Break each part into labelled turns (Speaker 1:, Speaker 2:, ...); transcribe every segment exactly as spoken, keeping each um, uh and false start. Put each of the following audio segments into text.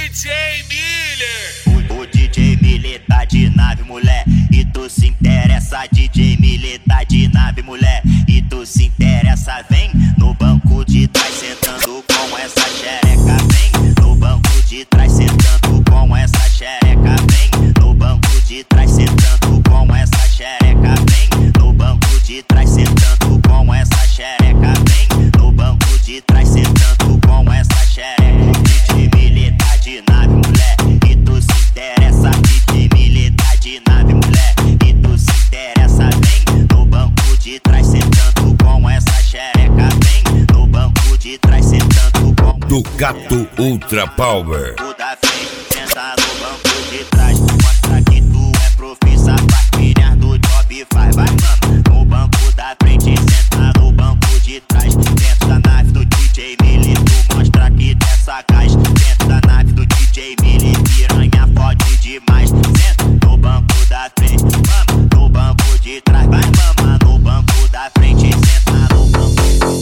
Speaker 1: J Miller.
Speaker 2: O, o D J Miller tá de nave, mulher, e tu se interessa. D J Miller tá de nave, mulher, e tu se interessa. Vem no banco de trás sentando com essa xereca. Vem no banco de trás sentando com essa xereca. Vem no banco de trás sentando com essa xereca. Vem no banco de trás sentando com essa xereca. Vem no banco de trás sentando com essa xereca. D J Miller tá de nave, mulher, e tu se interessa. D J Miller tá de nave, mulher, e tu se interessa. Vem no banco de trás sentando com essa xereca. Vem no banco de trás sentando com
Speaker 3: Ducato Ultra Power.
Speaker 2: O da frente senta no banco de trás. Mostra que tu é profissa, partilhar do job, faz, vai, mano. No banco da frente senta no banco de trás. Dentro da nave do D J Miller, tu mostra que dessa gás. Dentro da nave do D J Miller, piranha fode demais. Senta no banco da frente, mama, no banco de trás, vai, mama. No banco da frente senta no banco.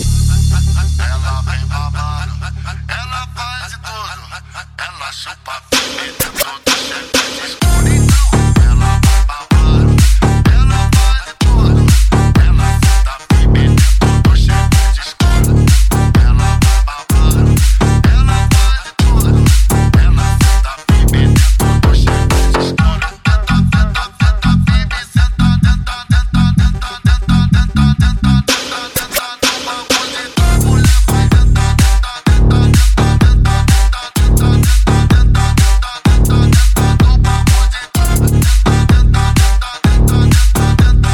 Speaker 4: Ela vem babando, ela faz de tudo, ela chupa firme dentro do chevette escuro. Então ela vai babando, ela faz de tudo, ela senta firme dentro do chevette escuro. Ela vai babando, ela faz de tudo, ela senta firme dentro do chevette escuro. Tenta, tenta, tenta firme, senta, tenta, tenta, tenta, tenta, tenta, tenta, tenta, tenta no banco de trás, mulher vai tenta, tenta, tenta, tenta, tenta, tenta, tenta, tenta, tenta, tenta, tenta no banco de trás, tenta, tenta, tenta, tenta, tenta,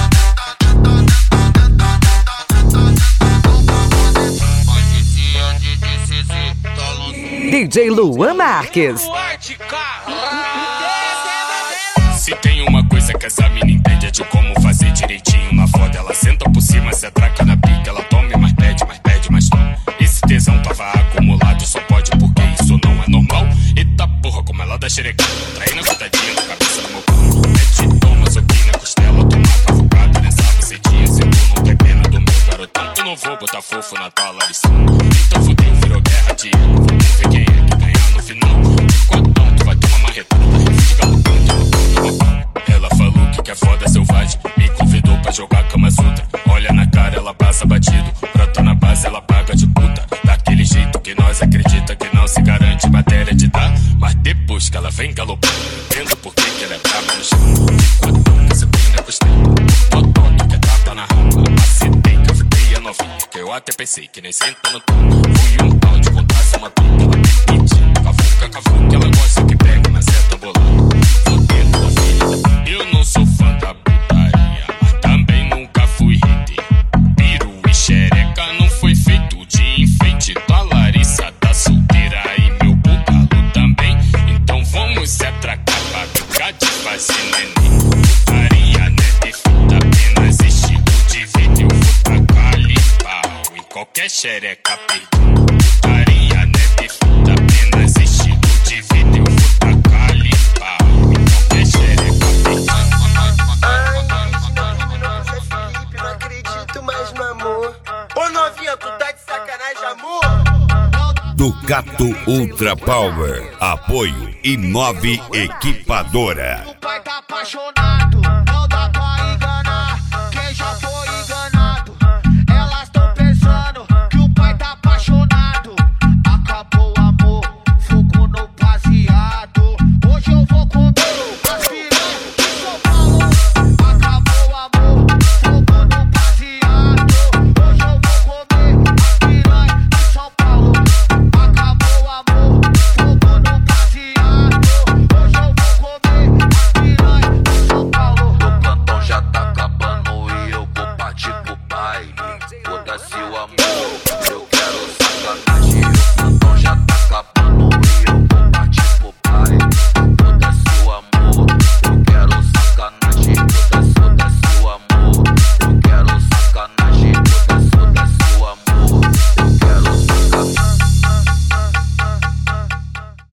Speaker 4: tenta, tenta, tenta, tenta, tenta, tenta no banco de trás. Patricinha de D C Z, tá lançando.
Speaker 5: D J Luan Marques.
Speaker 1: Forte, carro.
Speaker 6: Se tem uma coisa que essa mina entende é de como fazer direitinho na foda. Ela senta por cima, se atraca na pica. Ela tome, mas pede, mas pede, mas toma. Esse tesão tava acumulado, só pode porque isso não é normal. Eita porra, como ela dá xereca. Traindo a cotadinha na cabeça do meu pano. Mete, toma, soquinha, costela, toma cavucada nessa bucetinha. Se tu não quer pena do meu garotão, eu não vou botar fofo na tua laricinha. Então fudeu, virou guerra de ego. Vamos ver quem é que ganhar no final. De cotão, tu vai ter uma marretada. Fica loucando, ela falou que quer foda selvagem, me convidou pra jogar Kama Sutra. Olha na cara, ela passa batido. Brota na base, ela paga de puta. Daquele jeito que nós acredita que não se garante matéria de dar. Mas depois que ela vem galopando, entendo por que que ela é brava no chão. De quatro, que você põe na costela. Totó, tu quer tapa na rama. Acertei que eu fiquei a novinha, que eu até pensei que nem senta no tom. Fui um pau de contasse uma tuta. Ela tem kit, cavuca, cavuca. Ela gosta que pega na seta bolada. Fodendo da filha. Eu não sou fã da putaria, mas também nunca fui hit. Piru e xereca não foi feito de enfeite. Tua Larissa tá solteira e meu bugalo também. Então vamos se atracar pra brincar de fazer neném. Putaria não é defeita, apenas estilo de vídeo. Eu vou tacar ali pau em qualquer xereca perdida. Putaria não é defeita, apenas estilo de vídeo. Eu vou tacar ali pau em qualquer xereca perdida.
Speaker 7: Não acredito mais no amor. Ô novinha, tu tá de sacanagem, amor?
Speaker 3: Ducato Ultra Power. Apoio Imob Equipadora.
Speaker 7: O pai tá apaixonado.